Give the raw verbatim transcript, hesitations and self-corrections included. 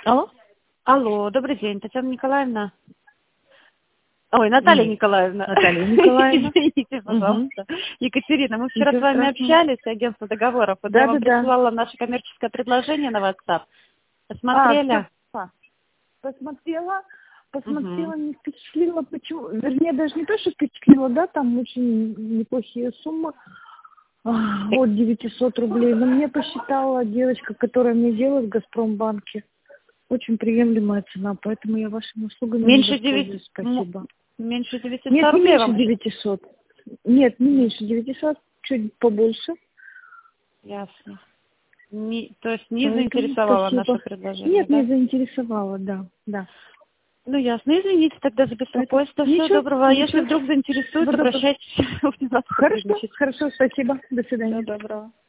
Алло? Алло, добрый день, Татьяна Николаевна. Ой, Наталья Нет. Николаевна. Наталья Николаевна. Извините, пожалуйста. Мгм. Екатерина, мы вчера Ничего с вами страшного. общались, агентство договоров. Вот я вам Да-да-да. присылала наше коммерческое предложение на WhatsApp. А, Посмотрели? стоп. Посмотрела, посмотрела, Угу. не впечатлила, почему, вернее, даже не то, что впечатлила, да, там очень неплохие суммы, а, от девятисот рублей, но мне посчитала девочка, которая мне делает в Газпромбанке, очень приемлемая цена, поэтому я вашими услугами не Меньше девяти, воспользуюсь, спасибо. меньше девятисот Нет, не рублей меньше вам? девятисот, нет, не меньше девятисот, чуть побольше, Ясно. Не, то есть не поэтому заинтересовало наше спасибо. предложение, Нет, не да? заинтересовала, да, да. Ну, ясно. Извините тогда за Поэтому беспокойство. Всего ничего, доброго. А если ничего. вдруг заинтересует, Всего доброго. обращайтесь. Будем вас Хорошо, сотрудничать. хорошо, спасибо. До Всего свидания. доброго.